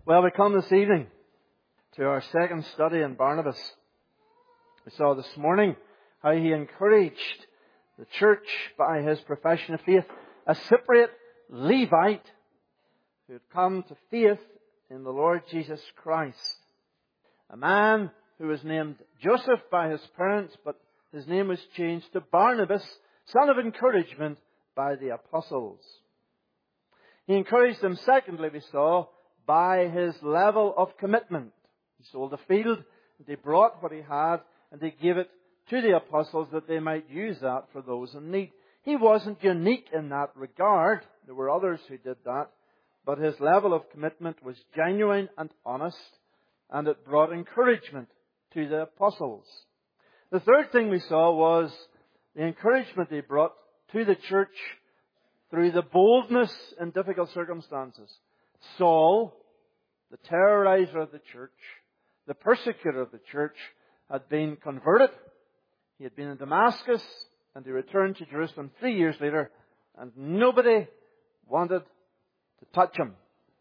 Well, we come this evening to our second study in Barnabas. We saw this morning how he encouraged the church by his profession of faith, a Cypriot Levite who had come to faith in the Lord Jesus Christ. A man who was named Joseph by his parents, but his name was changed to Barnabas, son of encouragement by the apostles. He encouraged them, secondly, we saw, by his level of commitment. He sold a field, and they brought what he had, and they gave it to the apostles that they might use that for those in need. He wasn't unique in that regard. There were others who did that. But his level of commitment was genuine and honest, and it brought encouragement to the apostles. The third thing we saw was the encouragement he brought to the church through the boldness in difficult circumstances. Saul, the terrorizer of the church, the persecutor of the church, had been converted. He had been in Damascus, and he returned to Jerusalem 3 years later, and nobody wanted to touch him.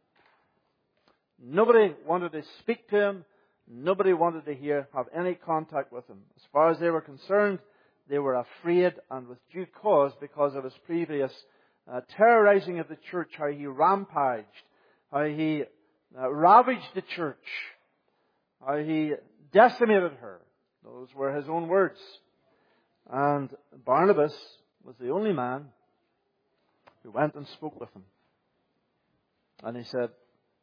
Nobody wanted to speak to him. Nobody wanted to have any contact with him. As far as they were concerned, they were afraid, and with due cause, because of his previous terrorizing of the church, how he rampaged, how he ravaged the church, how he decimated her. Those were his own words. And Barnabas was the only man who went and spoke with him. And he said,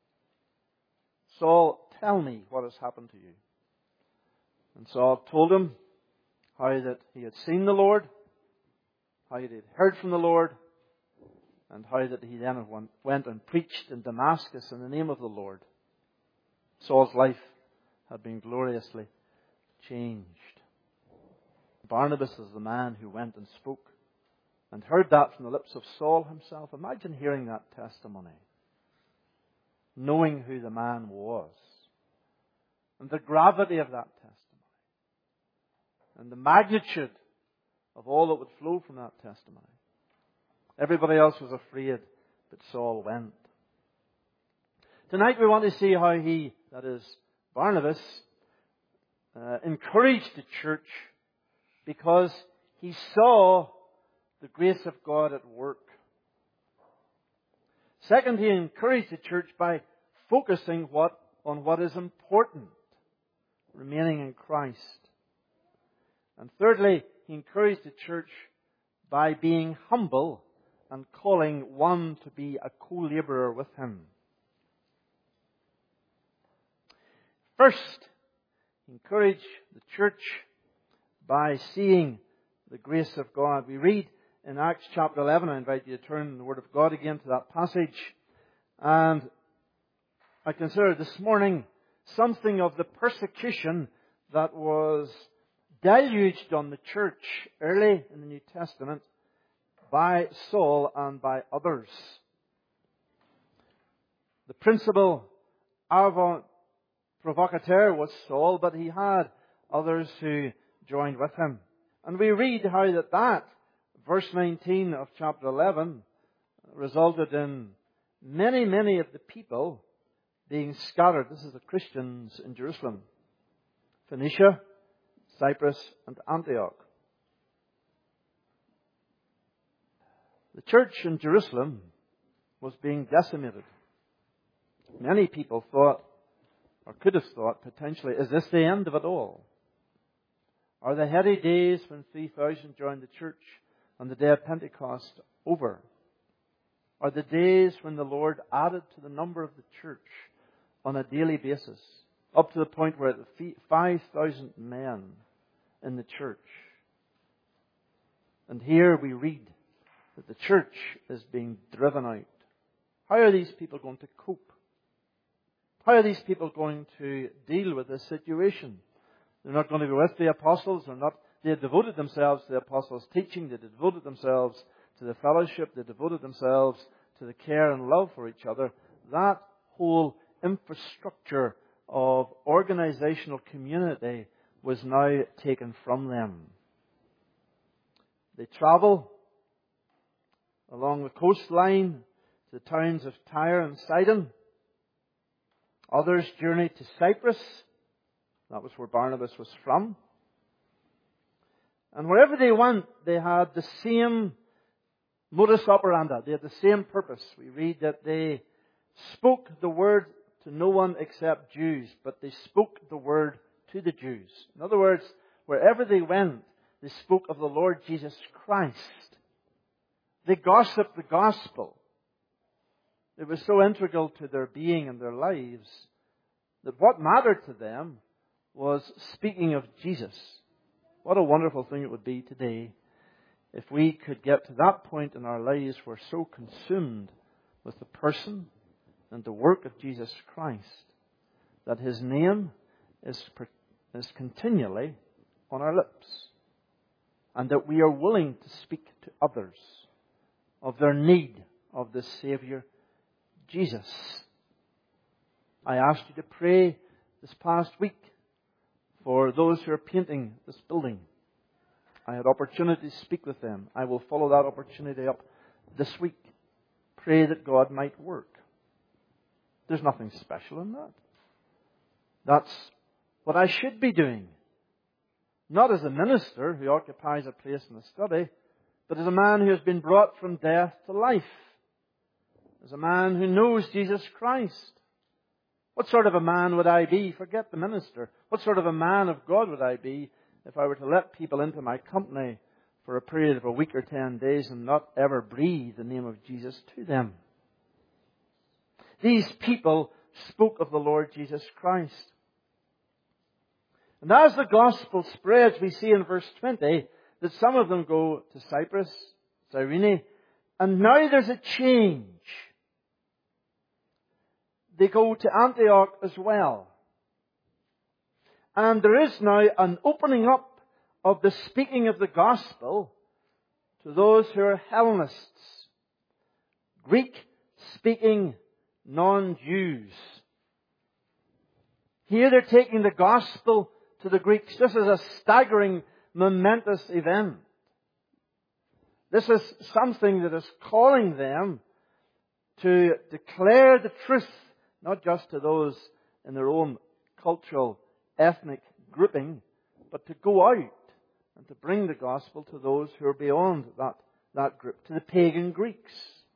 "Saul, tell me what has happened to you." And Saul told him how that he had seen the Lord, how he had heard from the Lord, and how that he then went and preached in Damascus in the name of the Lord. Saul's life had been gloriously changed. Barnabas is the man who went and spoke and heard that from the lips of Saul himself. Imagine hearing that testimony, knowing who the man was, and the gravity of that testimony, and the magnitude of all that would flow from that testimony. Everybody else was afraid, but Saul went. Tonight we want to see how he, that is Barnabas, encouraged the church because he saw the grace of God at work. Second, he encouraged the church by focusing on what is important, remaining in Christ. And thirdly, he encouraged the church by being humble and calling one to be a co-laborer with him. First, he encouraged the church by seeing the grace of God. We read in Acts chapter 11, I invite you to turn in the Word of God again to that passage. And I consider this morning something of the persecution that was deluged on the church early in the New Testament by Saul and by others. The principal avant provocateur was Saul, but he had others who joined with him. And we read how that verse 19 of chapter 11 resulted in many of the people being scattered. This is the Christians in Jerusalem, Phoenicia, Cyprus, and Antioch. The church in Jerusalem was being decimated. Many people thought, or could have thought potentially, is this the end of it all? Are the heady days when 3,000 joined the church on the day of Pentecost over? Are the days when the Lord added to the number of the church on a daily basis, up to the point where 5,000 men in the church? And here we read that the church is being driven out. How are these people going to cope? How are these people going to deal with this situation? They're not going to be with the apostles. They had devoted themselves to the apostles' teaching. They devoted themselves to the fellowship. They devoted themselves to the care and love for each other. That whole infrastructure of organizational community was now taken from them. They travel along the coastline to the towns of Tyre and Sidon. Others journeyed to Cyprus. That was where Barnabas was from. And wherever they went, they had the same modus operandi. They had the same purpose. We read that they spoke the word to no one except Jews, but they spoke the word to the Jews. In other words, wherever they went, they spoke of the Lord Jesus Christ. They gossiped the gospel. It was so integral to their being and their lives that what mattered to them was speaking of Jesus. What a wonderful thing it would be today if we could get to that point in our lives where we're so consumed with the person and the work of Jesus Christ that His name is continually on our lips, and that we are willing to speak to others of their need of the Savior, Jesus. I asked you to pray this past week for those who are painting this building. I had opportunity to speak with them. I will follow that opportunity up this week. Pray that God might work. There's nothing special in that. That's what I should be doing. Not as a minister who occupies a place in the study, but as a man who has been brought from death to life. As a man who knows Jesus Christ. What sort of a man would I be? Forget the minister. What sort of a man of God would I be if I were to let people into my company for a period of a week or 10 days and not ever breathe the name of Jesus to them? These people spoke of the Lord Jesus Christ. And as the gospel spreads, we see in verse 20 that some of them go to Cyprus, Cyrene, and now there's a change. They go to Antioch as well. And there is now an opening up of the speaking of the gospel to those who are Hellenists, Greek-speaking non-Jews. Here they're taking the gospel to the Greeks. This is a staggering, momentous event. This is something that is calling them to declare the truth, not just to those in their own cultural, ethnic grouping, but to go out and to bring the gospel to those who are beyond that group, to the pagan Greeks.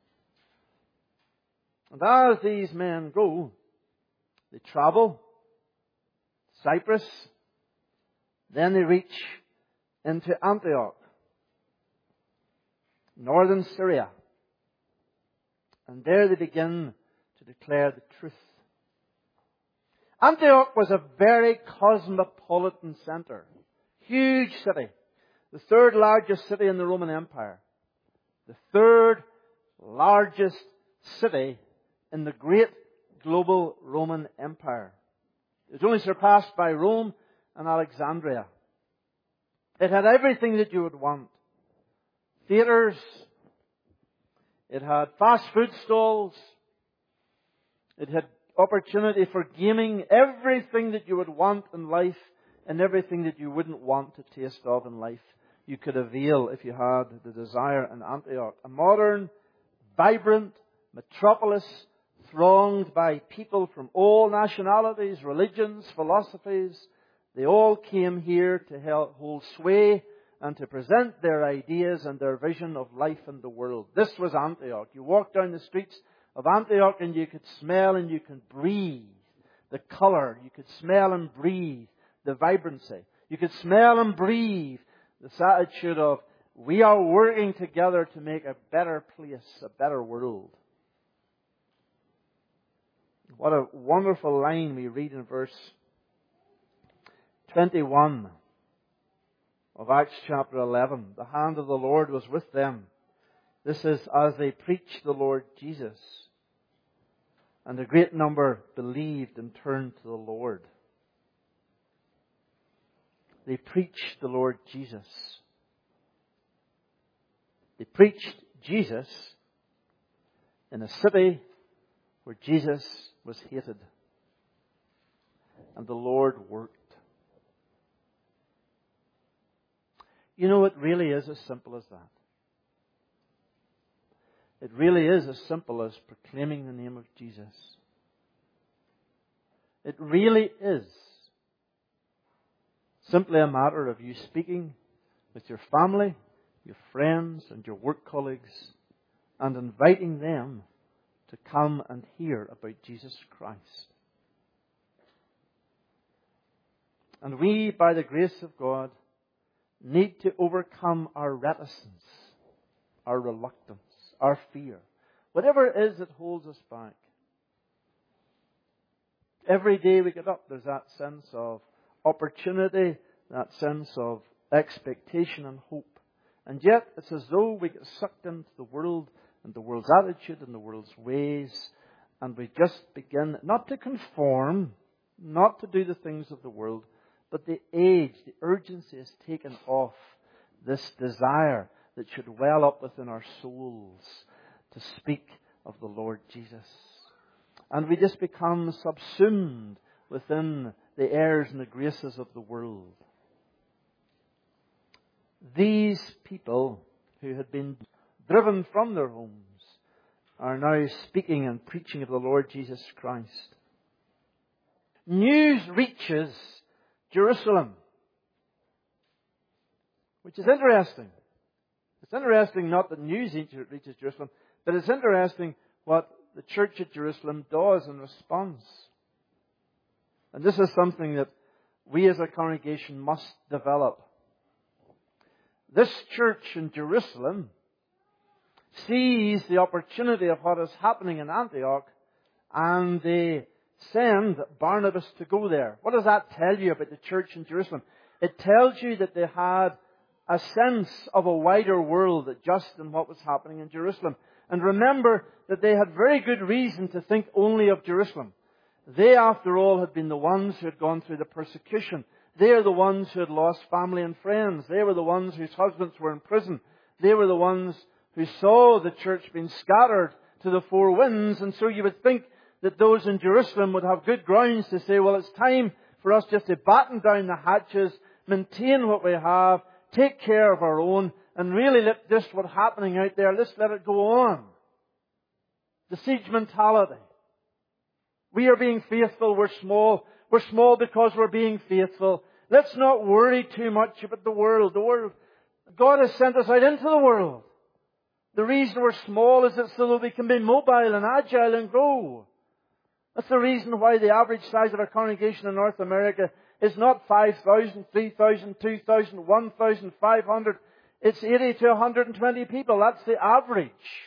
And as these men go, they travel Cyprus, then they reach into Antioch, northern Syria. And there they begin to declare the truth. Antioch was a very cosmopolitan center. Huge city. The third largest city in the Roman Empire. The third largest city in the great global Roman Empire. It was only surpassed by Rome and Alexandria. It had everything that you would want. Theaters. It had fast food stalls. It had opportunity for gaming. Everything that you would want in life and everything that you wouldn't want to taste of in life, you could avail if you had the desire in Antioch. A modern, vibrant metropolis thronged by people from all nationalities, religions, philosophies. They all came here to hold sway and to present their ideas and their vision of life and the world. This was Antioch. You walk down the streets of Antioch and you could smell and you could breathe the colour. You could smell and breathe the vibrancy. You could smell and breathe this attitude of, we are working together to make a better place, a better world. What a wonderful line we read in verse 21 of Acts chapter 11. The hand of the Lord was with them. This is as they preached the Lord Jesus. And a great number believed and turned to the Lord. They preached the Lord Jesus. They preached Jesus in a city where Jesus was hated. And the Lord worked. You know, it really is as simple as that. It really is as simple as proclaiming the name of Jesus. It really is simply a matter of you speaking with your family, your friends, and your work colleagues, and inviting them to come and hear about Jesus Christ. And we, by the grace of God, need to overcome our reticence, our reluctance, our fear, whatever it is that holds us back. Every day we get up, there's that sense of opportunity, that sense of expectation and hope. And yet, it's as though we get sucked into the world and the world's attitude and the world's ways, and we just begin not to conform, not to do the things of the world, but the urgency is taken off this desire that should well up within our souls to speak of the Lord Jesus. And we just become subsumed within the airs and the graces of the world. These people who had been driven from their homes are now speaking and preaching of the Lord Jesus Christ. News reaches Jerusalem, which is interesting. It's interesting not that news reaches Jerusalem, but it's interesting what the church at Jerusalem does in response. And this is something that we as a congregation must develop. This church in Jerusalem sees the opportunity of what is happening in Antioch, and they send Barnabas to go there. What does that tell you about the church in Jerusalem? It tells you that they had a sense of a wider world just in what was happening in Jerusalem. And remember that they had very good reason to think only of Jerusalem. They, after all, had been the ones who had gone through the persecution. They are the ones who had lost family and friends. They were the ones whose husbands were in prison. They were the ones who saw the church being scattered to the four winds. And so you would think that those in Jerusalem would have good grounds to say, well, it's time for us just to batten down the hatches, maintain what we have, take care of our own, and really let this what's happening out there, let's let it go on. The siege mentality. We are being faithful, we're small. We're small because we're being faithful. Let's not worry too much about the world. God has sent us out into the world. The reason we're small is so that we can be mobile and agile and grow. That's the reason why the average size of our congregation in North America is not 5,000, 3,000, 2,000, 1,500. It's 80 to 120 people. That's the average.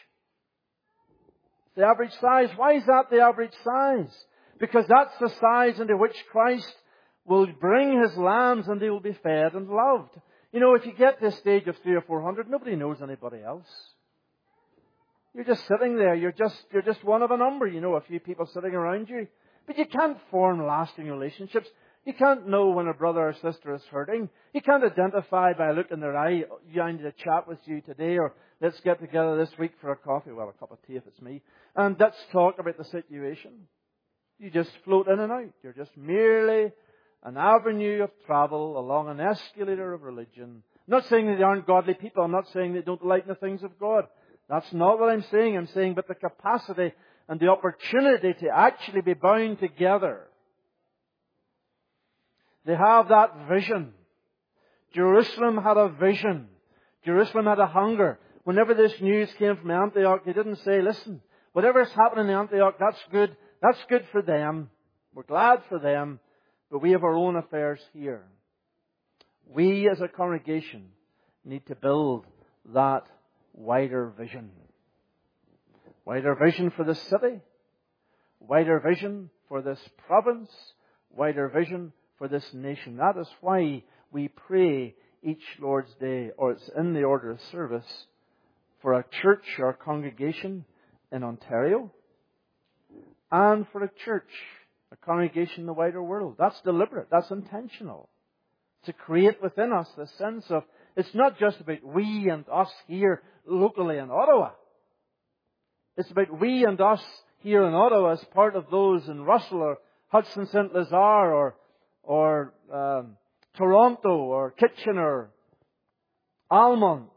The average size. Why is that the average size? Because that's the size into which Christ will bring His lambs and they will be fed and loved. You know, if you get to a stage of 300 or 400, nobody knows anybody else. You're just sitting there. You're just one of a number. You know, a few people sitting around you. But you can't form lasting relationships. You can't know when a brother or sister is hurting. You can't identify by a look in their eye, I need to chat with you today, or let's get together this week for a coffee. Well, a cup of tea if it's me. And let's talk about the situation. You just float in and out. You're just merely an avenue of travel along an escalator of religion. I'm not saying that they aren't godly people. I'm not saying they don't like the things of God. That's not what I'm saying. I'm saying but the capacity and the opportunity to actually be bound together. They have that vision. Jerusalem had a vision. Jerusalem had a hunger. Whenever this news came from Antioch, they didn't say, listen, whatever's happening in Antioch, that's good. That's good for them. We're glad for them. But we have our own affairs here. We as a congregation need to build that wider vision. Wider vision for this city. Wider vision for this province. Wider vision for this nation. That is why we pray each Lord's Day, or it's in the order of service, for a church or congregation in Ontario, and for a church, a congregation in the wider world. That's deliberate. That's intentional. To create within us the sense of, it's not just about we and us here locally in Ottawa. It's about we and us here in Ottawa as part of those in Russell or Hudson St. Lazare or Toronto or Kitchener, Almont,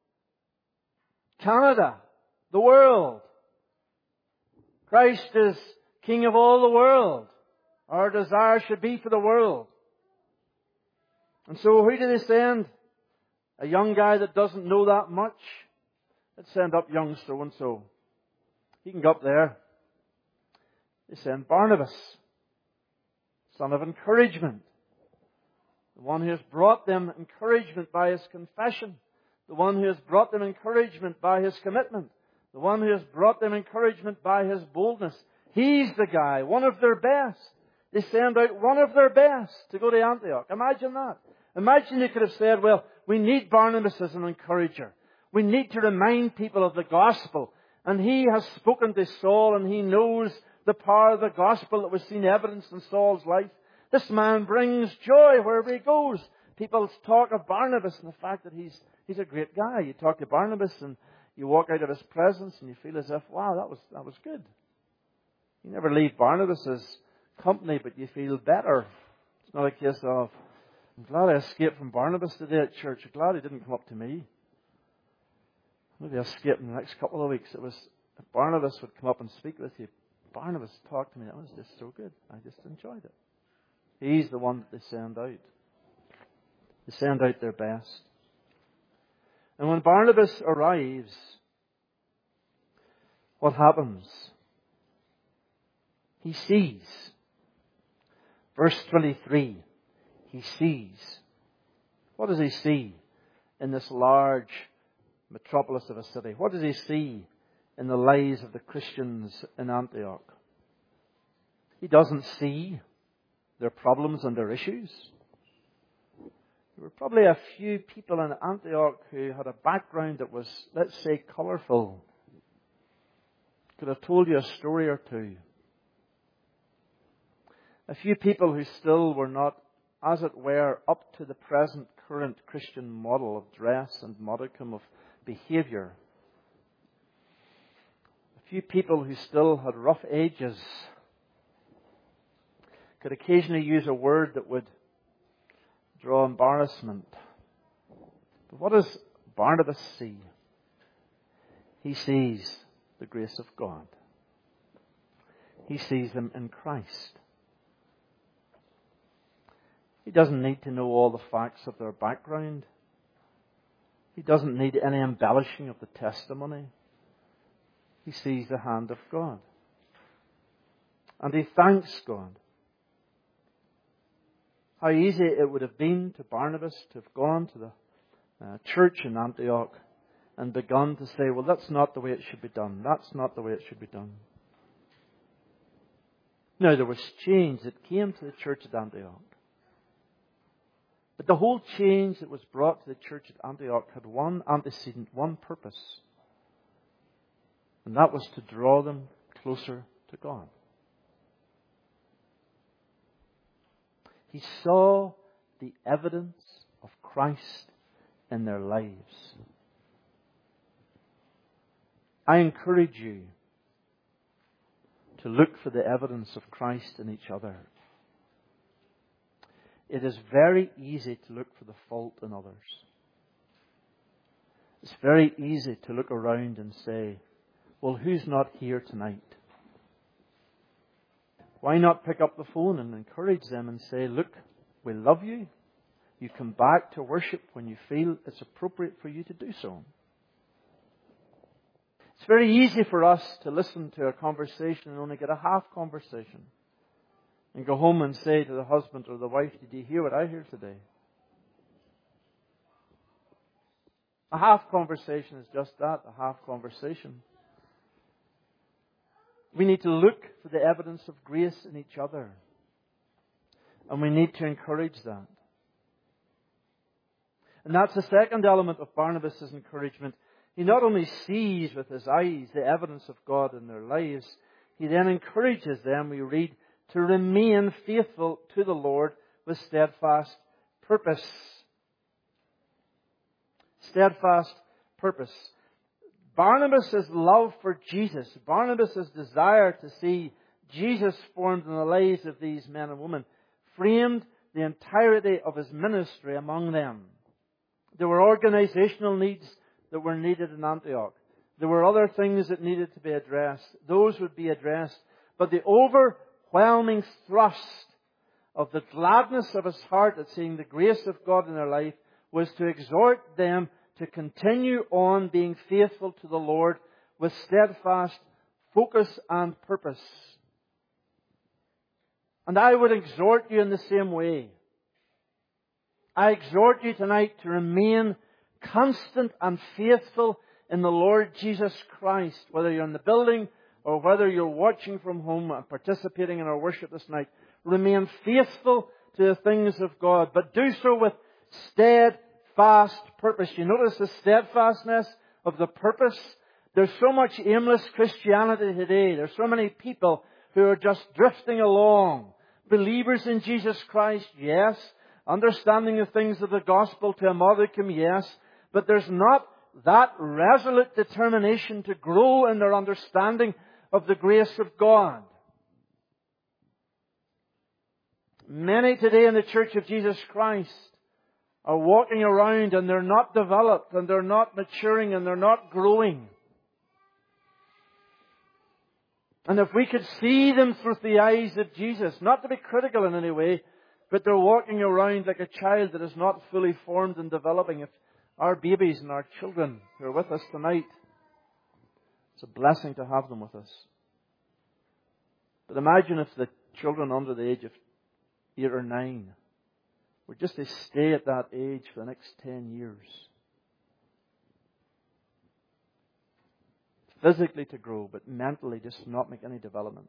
Canada, the world. Christ is King of all the world. Our desire should be for the world. And so who do they send? A young guy that doesn't know that much? Let's send up young so-and-so. He can go up there. They send Barnabas, son of encouragement. The one who has brought them encouragement by his confession. The one who has brought them encouragement by his commitment. The one who has brought them encouragement by his boldness. He's the guy, one of their best. They send out one of their best to go to Antioch. Imagine that. Imagine they could have said, well, we need Barnabas as an encourager. We need to remind people of the gospel. And he has spoken to Saul and he knows the power of the gospel that was seen evidenced in Saul's life. This man brings joy wherever he goes. People talk of Barnabas and the fact that he's a great guy. You talk to Barnabas and you walk out of his presence and you feel as if, wow, that was good. You never leave Barnabas' company, but you feel better. It's not a case of, I'm glad I escaped from Barnabas today at church. I'm glad he didn't come up to me. Maybe I'll escape in the next couple of weeks. It was, if Barnabas would come up and speak with you, Barnabas talked to me. That was just so good. I just enjoyed it. He's the one that they send out. They send out their best. And when Barnabas arrives, what happens? He sees. Verse 23. He sees. What does he see in this large metropolis of a city? What does he see in the lives of the Christians in Antioch? He doesn't see their problems and their issues. There were probably a few people in Antioch who had a background that was, let's say, colourful. Could have told you a story or two. A few people who still were not, as it were, up to the present current Christian model of dress and modicum of behaviour. A few people who still had rough edges. Could occasionally use a word that would draw embarrassment. But what does Barnabas see? He sees the grace of God. He sees them in Christ. He doesn't need to know all the facts of their background. He doesn't need any embellishing of the testimony. He sees the hand of God. And he thanks God. How easy it would have been to Barnabas to have gone to the church in Antioch and begun to say, well, that's not the way it should be done. That's not the way it should be done. Now, there was change that came to the church at Antioch. But the whole change that was brought to the church at Antioch had one antecedent, one purpose. And that was to draw them closer to God. He saw the evidence of Christ in their lives. I encourage you to look for the evidence of Christ in each other. It is very easy to look for the fault in others. It's very easy to look around and say, well, who's not here tonight? Why not pick up the phone and encourage them and say, look, we love you. You come back to worship when you feel it's appropriate for you to do so. It's very easy for us to listen to a conversation and only get a half conversation. And go home and say to the husband or the wife, did you hear what I heard today? A half conversation is just that, a half conversation. We need to look for the evidence of grace in each other. And we need to encourage that. And that's the second element of Barnabas' encouragement. He not only sees with his eyes the evidence of God in their lives, he then encourages them, we read, to remain faithful to the Lord with steadfast purpose. Steadfast purpose. Barnabas' love for Jesus, Barnabas' desire to see Jesus formed in the lives of these men and women, framed the entirety of his ministry among them. There were organizational needs that were needed in Antioch. There were other things that needed to be addressed. Those would be addressed. But the overwhelming thrust of the gladness of his heart at seeing the grace of God in their life was to exhort them to continue on being faithful to the Lord with steadfast focus and purpose. And I would exhort you in the same way. I exhort you tonight to remain constant and faithful in the Lord Jesus Christ, whether you're in the building or whether you're watching from home and participating in our worship this night. Remain faithful to the things of God, but do so with steadfast purpose. You notice the steadfastness of the purpose? There's so much aimless Christianity today. There's so many people who are just drifting along. Believers in Jesus Christ, yes. Understanding the things of the gospel to a modicum, yes. But there's not that resolute determination to grow in their understanding of the grace of God. Many today in the Church of Jesus Christ are walking around and they're not developed and they're not maturing and they're not growing. And if we could see them through the eyes of Jesus, not to be critical in any way, but they're walking around like a child that is not fully formed and developing. If our babies and our children who are with us tonight, it's a blessing to have them with us. But imagine if the children under the age of 8 or 9 were just to stay at that age for the next 10 years. Physically to grow, but mentally just not make any development.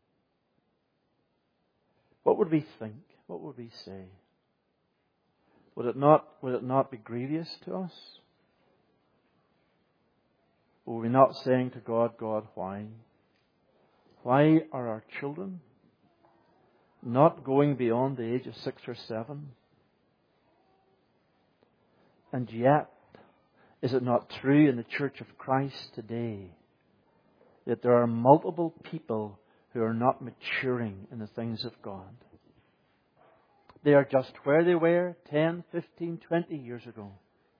What would we think? What would we say? Would it not be grievous to us? Were we not saying to God, God, why? Why are our children not going beyond the age of 6 or 7? And yet, is it not true in the Church of Christ today that there are multiple people who are not maturing in the things of God? They are just where they were 10, 15, 20 years ago.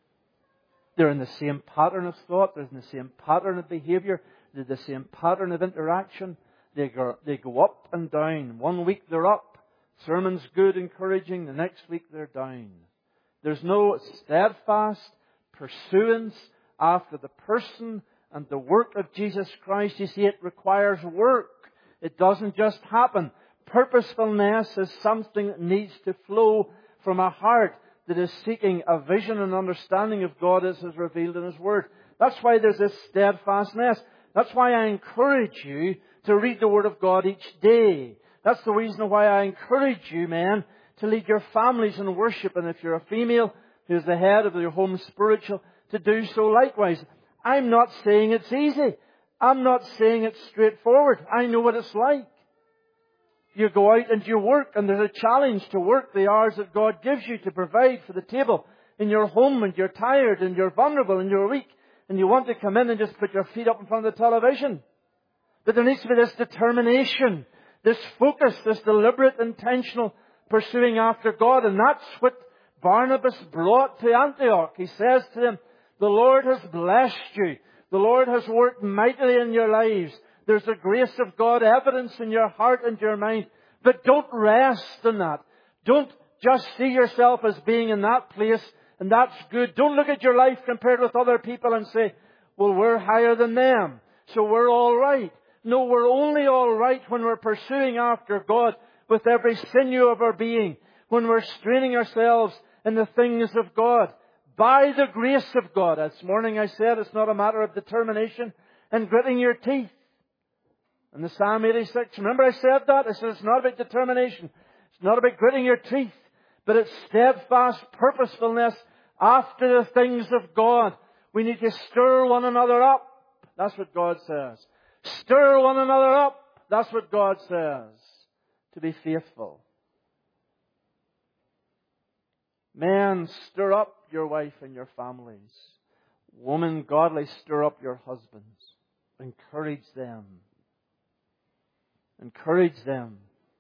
They're in the same pattern of thought. They're in the same pattern of behavior. They're the same pattern of interaction. They go up and down. One week they're up. Sermon's good, encouraging. The next week they're down. There's no steadfast pursuance after the person and the work of Jesus Christ. You see, it requires work. It doesn't just happen. Purposefulness is something that needs to flow from a heart that is seeking a vision and understanding of God as is revealed in His Word. That's why there's this steadfastness. That's why I encourage you to read the Word of God each day. That's the reason why I encourage you, men, to lead your families in worship. And if you're a female who's the head of your home spiritual, to do so likewise. I'm not saying it's easy. I'm not saying it's straightforward. I know what it's like. You go out and you work, and there's a challenge to work the hours that God gives you to provide for the table in your home, and you're tired and you're vulnerable and you're weak and you want to come in and just put your feet up in front of the television. But there needs to be this determination, this focus, this deliberate, intentional pursuing after God. And that's what Barnabas brought to Antioch. He says to them, the Lord has blessed you. The Lord has worked mightily in your lives. There's the grace of God evidence in your heart and your mind. But don't rest in that. Don't just see yourself as being in that place and that's good. Don't look at your life compared with other people and say, well, we're higher than them, so we're all right. No, we're only all right when we're pursuing after God with every sinew of our being, when we're straining ourselves in the things of God. By the grace of God. This morning I said it's not a matter of determination and gritting your teeth. In the Psalm 86, remember I said that? I said it's not about determination. It's not about gritting your teeth. But it's steadfast purposefulness after the things of God. We need to stir one another up. That's what God says. Stir one another up. That's what God says. To be faithful. Men, stir up your wife and your families. Woman, godly, stir up your husbands. Encourage them. Encourage them.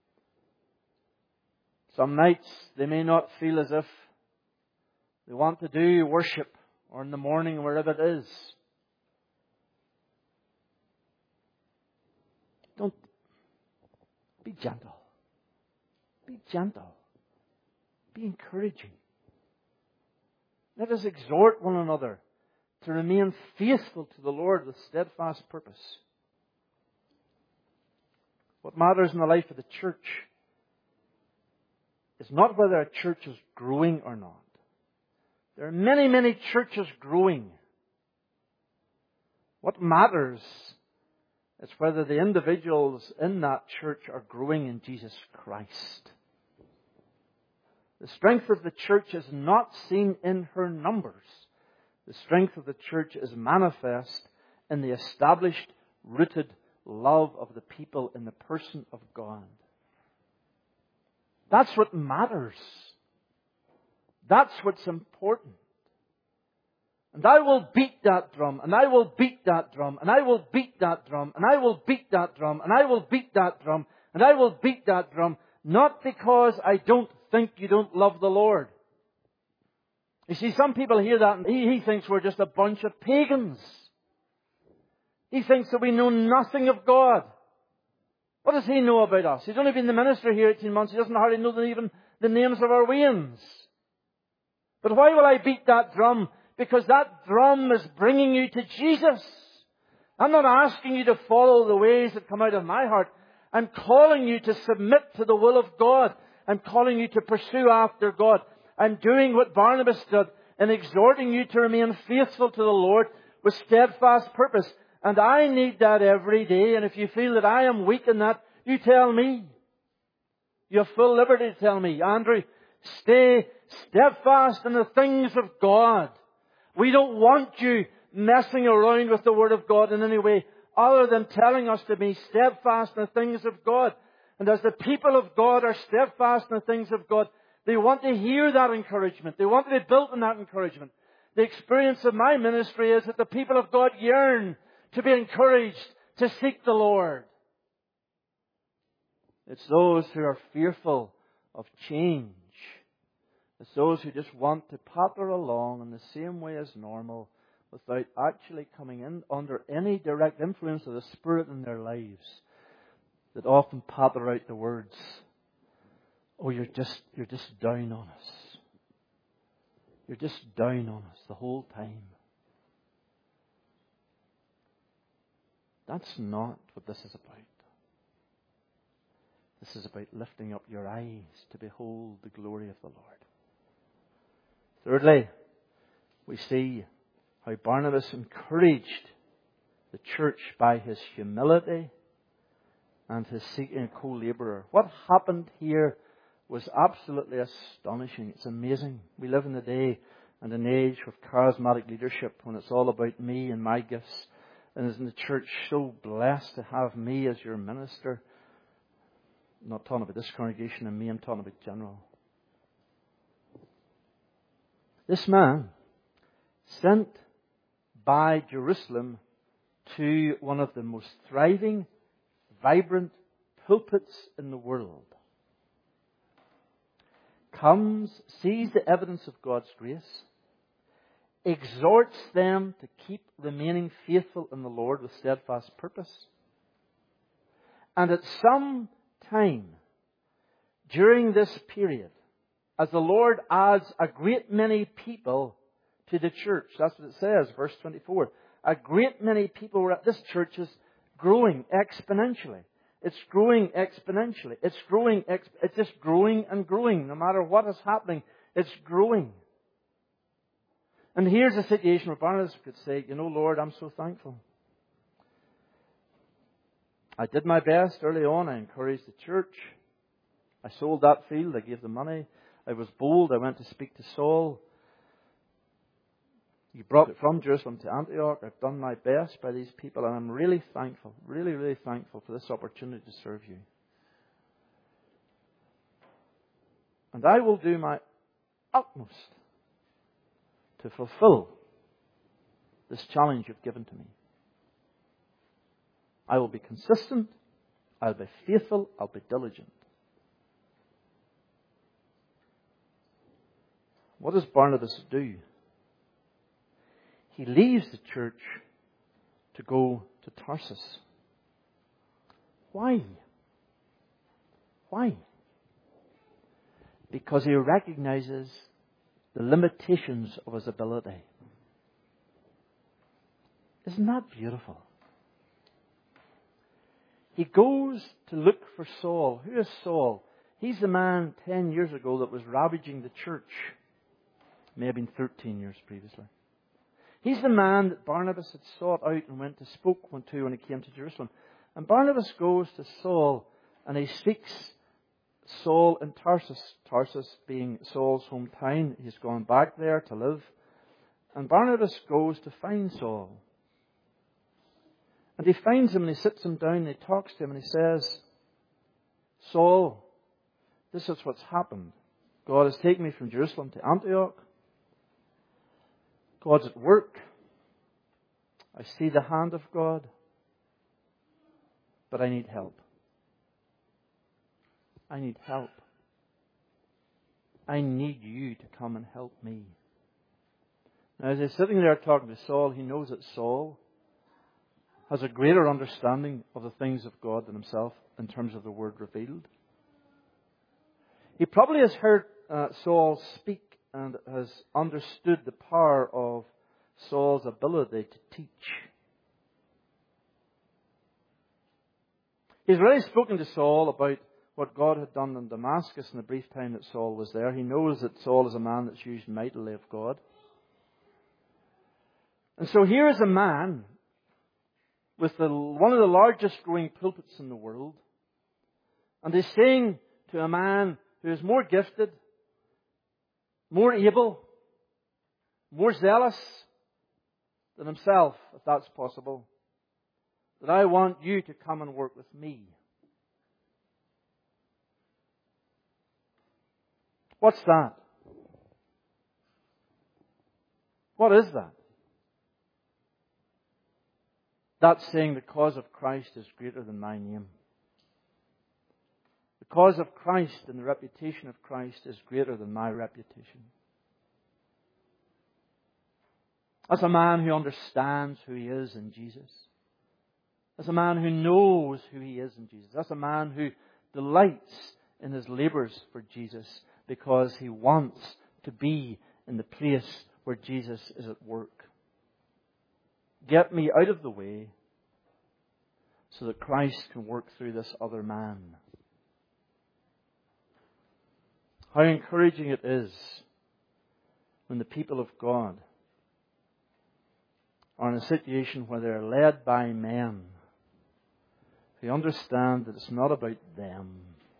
Some nights they may not feel as if they want to do worship or in the morning, wherever it is. Don't Be gentle. Be gentle. Be encouraging. Let us exhort one another to remain faithful to the Lord with steadfast purpose. What matters in the life of the church is not whether a church is growing or not. There are many, many churches growing. What matters is whether the individuals in that church are growing in Jesus Christ. The strength of the church is not seen in her numbers. The strength of the church is manifest in the established, rooted love of the people in the person of God. That's what matters. That's what's important. And I will beat that drum, and I will beat that drum, and I will beat that drum, and I will beat that drum, and I will beat that drum, and I will beat that drum, not because I don't think you don't love the Lord. You see, some people hear that and he thinks we're just a bunch of pagans. He thinks that we know nothing of God. What does he know about us? He's only been the minister here 18 months. He doesn't hardly know even the names of our wains. But why will I beat that drum? Because that drum is bringing you to Jesus. I'm not asking you to follow the ways that come out of my heart. I'm calling you to submit to the will of God. I'm calling you to pursue after God. I'm doing what Barnabas did and exhorting you to remain faithful to the Lord with steadfast purpose. And I need that every day. And if you feel that I am weak in that, you tell me. You have full liberty to tell me, Andrew, stay steadfast in the things of God. We don't want you messing around with the Word of God in any way other than telling us to be steadfast in the things of God. And as the people of God are steadfast in the things of God, they want to hear that encouragement. They want to be built on that encouragement. The experience of my ministry is that the people of God yearn to be encouraged to seek the Lord. It's those who are fearful of change. It's those who just want to patter along in the same way as normal without actually coming in under any direct influence of the Spirit in their lives that often patter out the words, "Oh, you're just down on us. You're just down on us the whole time." That's not what this is about. This is about lifting up your eyes to behold the glory of the Lord. Thirdly, we see how Barnabas encouraged the church by his humility and his seeking a co-laborer. What happened here was absolutely astonishing. It's amazing. We live in a day and an age of charismatic leadership when it's all about me and my gifts. And isn't the church so blessed to have me as your minister? I'm not talking about this congregation and me, I'm talking about general. This man, sent by Jerusalem to one of the most thriving, vibrant pulpits in the world, comes, sees the evidence of God's grace, exhorts them to keep remaining faithful in the Lord with steadfast purpose, and at some time during this period, as the Lord adds a great many people to the church. That's what it says, verse 24. A great many people were at this church is growing exponentially. It's growing exponentially. It's just growing and growing. No matter what is happening, it's growing. And here's a situation where Barnabas could say, "You know, Lord, I'm so thankful. I did my best early on. I encouraged the church. I sold that field. I gave the money. I was bold. I went to speak to Saul. You brought it from Jerusalem to Antioch. I've done my best by these people, and I'm really thankful, really, really thankful for this opportunity to serve you. And I will do my utmost to fulfill this challenge you've given to me. I will be consistent. I'll be faithful. I'll be diligent." What does Barnabas do? He leaves the church to go to Tarsus. Why? Why? Because he recognizes the limitations of his ability. Isn't that beautiful? He goes to look for Saul. Who is Saul? He's the man 10 years ago that was ravaging the church. May have been 13 years previously. He's the man that Barnabas had sought out and spoke to when he came to Jerusalem. And Barnabas goes to Saul and he seeks Saul in Tarsus. Tarsus being Saul's hometown. He's gone back there to live. And Barnabas goes to find Saul. And he finds him and he sits him down and he talks to him and he says, Saul, this is what's happened. God has taken me from Jerusalem to Antioch. God's at work. I see the hand of God. But I need help. I need help. I need you to come and help me. Now, as he's sitting there talking to Saul, he knows that Saul has a greater understanding of the things of God than himself in terms of the word revealed. He probably has heard Saul speak and has understood the power of Saul's ability to teach. He's already spoken to Saul about what God had done in Damascus in the brief time that Saul was there. He knows that Saul is a man that's used mightily of God. And so here is a man with one of the largest growing pulpits in the world. And he's saying to a man who is more gifted, more able, more zealous than himself, if that's possible, that I want you to come and work with me. What's that? What is that? That's saying the cause of Christ is greater than my name. The cause of Christ and the reputation of Christ is greater than my reputation. That's a man who understands who he is in Jesus. That's a man who knows who he is in Jesus. That's a man who delights in his labours for Jesus because he wants to be in the place where Jesus is at work. Get me out of the way so that Christ can work through this other man. How encouraging it is when the people of God are in a situation where they're led by men who understand that it's not about them.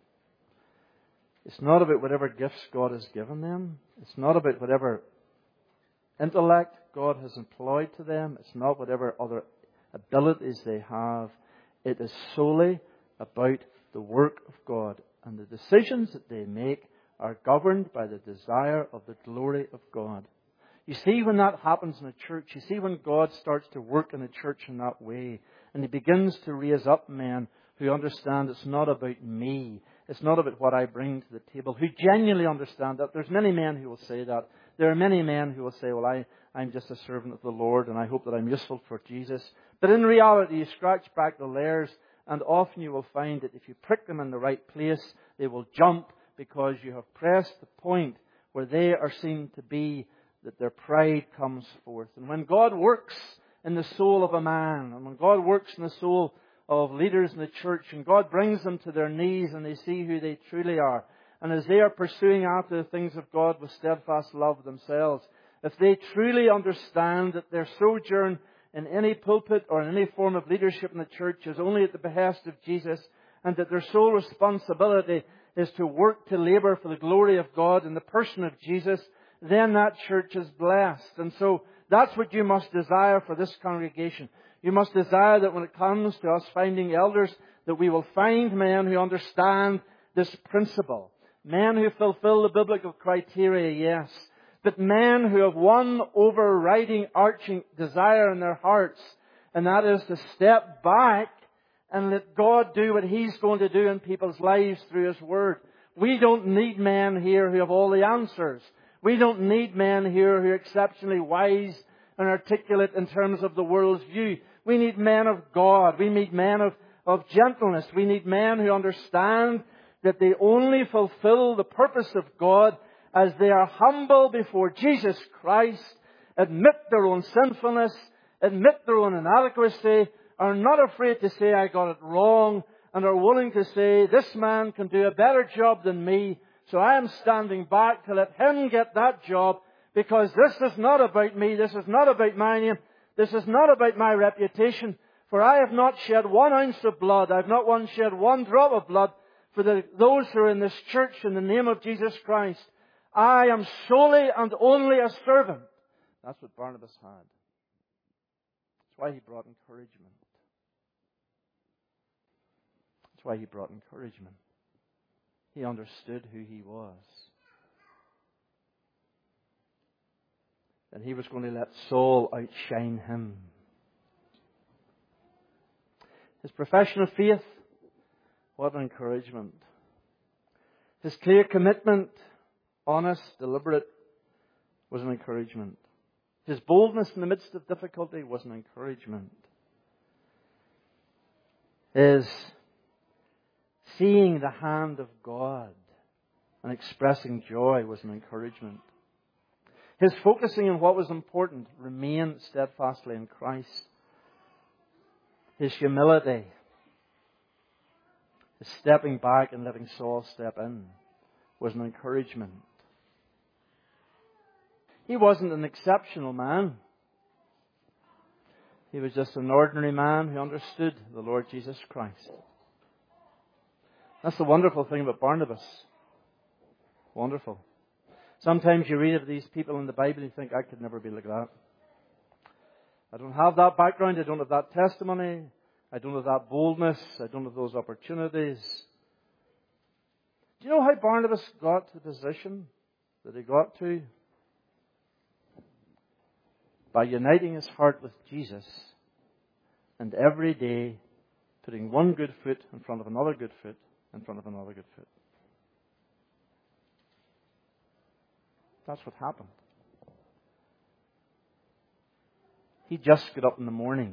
It's not about whatever gifts God has given them. It's not about whatever intellect God has employed to them. It's not whatever other abilities they have. It is solely about the work of God. And the decisions that they make are governed by the desire of the glory of God. You see, when that happens in a church, you see when God starts to work in a church in that way, and He begins to raise up men who understand it's not about me. It's not about what I bring to the table, who genuinely understand that. There's many men who will say that. There are many men who will say, well, I'm just a servant of the Lord and I hope that I'm useful for Jesus. But in reality, you scratch back the layers and often you will find that if you prick them in the right place, they will jump because you have pressed the point where they are seen to be that their pride comes forth. And when God works in the soul of a man, and when God works in the soul of leaders in the church, and God brings them to their knees and they see who they truly are, and as they are pursuing after the things of God with steadfast love themselves, if they truly understand that their sojourn in any pulpit or in any form of leadership in the church is only at the behest of Jesus, and that their sole responsibility is to work to labour for the glory of God in the person of Jesus, then that church is blessed. And so that's what you must desire for this congregation. You must desire that when it comes to us finding elders, that we will find men who understand this principle. Men who fulfill the biblical criteria, yes. But men who have one overriding, arching desire in their hearts, and that is to step back and let God do what He's going to do in people's lives through His Word. We don't need men here who have all the answers. We don't need men here who are exceptionally wise and articulate in terms of the world's view. We need men of God. We need men of gentleness. We need men who understand that they only fulfill the purpose of God as they are humble before Jesus Christ, admit their own sinfulness, admit their own inadequacy, are not afraid to say, I got it wrong, and are willing to say, this man can do a better job than me, so I am standing back to let him get that job, because this is not about me, this is not about my name, this is not about my reputation, for I have not shed 1 ounce of blood, I have not shed 1 drop of blood for those who are in this church in the name of Jesus Christ. I am solely and only a servant. That's what Barnabas had. That's why he brought encouragement. That's why he brought encouragement. He understood who he was. And he was going to let Saul outshine him. His profession of faith, what an encouragement. His clear commitment, honest, deliberate, was an encouragement. His boldness in the midst of difficulty was an encouragement. His seeing the hand of God and expressing joy was an encouragement. His focusing on what was important, remain steadfastly in Christ. His humility, his stepping back and letting Saul step in, was an encouragement. He wasn't an exceptional man. He was just an ordinary man who understood the Lord Jesus Christ. That's the wonderful thing about Barnabas. Wonderful. Sometimes you read of these people in the Bible and you think, I could never be like that. I don't have that background. I don't have that testimony. I don't have that boldness. I don't have those opportunities. Do you know how Barnabas got to the position that he got to? By uniting his heart with Jesus and every day putting one good foot in front of another good foot in front of another good foot. That's what happened. He just got up in the morning,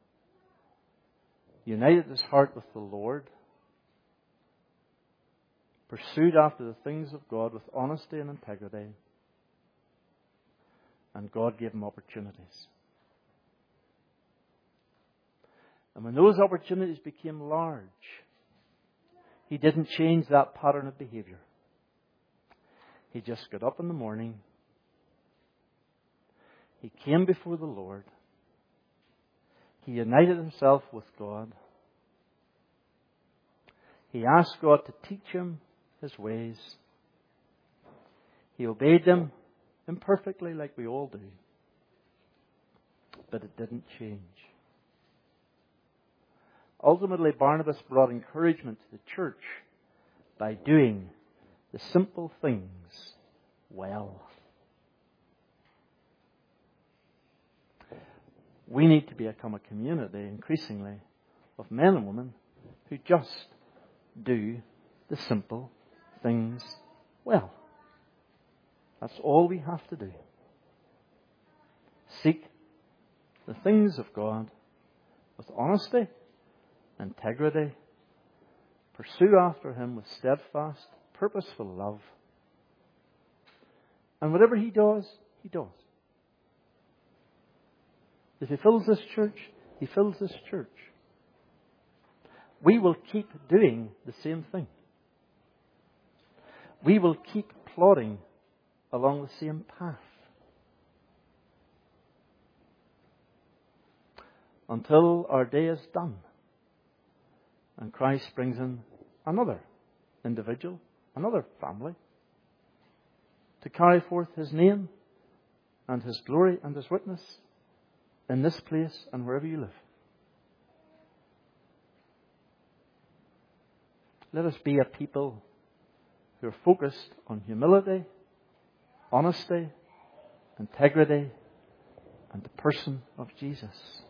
united his heart with the Lord, pursued after the things of God with honesty and integrity, and God gave him opportunities. And when those opportunities became large, he didn't change that pattern of behavior. He just got up in the morning. He came before the Lord. He united himself with God. He asked God to teach him his ways. He obeyed them imperfectly like we all do. But it didn't change. Ultimately, Barnabas brought encouragement to the church by doing the simple things well. We need to become a community increasingly of men and women who just do the simple things well. That's all we have to do. Seek the things of God with honesty, integrity, pursue after Him with steadfast, purposeful love. And whatever He does, He does. If He fills this church, He fills this church. We will keep doing the same thing. We will keep plodding along the same path until our day is done and Christ brings in another individual, another family to carry forth His name and His glory and His witness in this place and wherever you live. Let us be a people who are focused on humility, honesty, integrity, and the person of Jesus.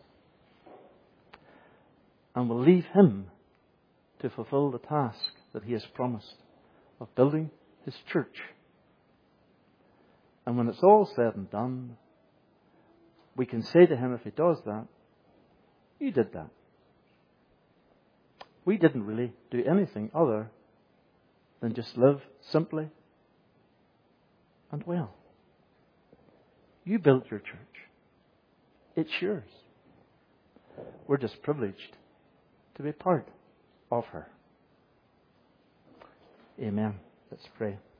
And will leave Him to fulfill the task that He has promised of building His church. And when it's all said and done, we can say to Him, if He does that, You did that. We didn't really do anything other than just live simply and well. You built your church. It's yours. We're just privileged to be part of her. Amen. Let's pray.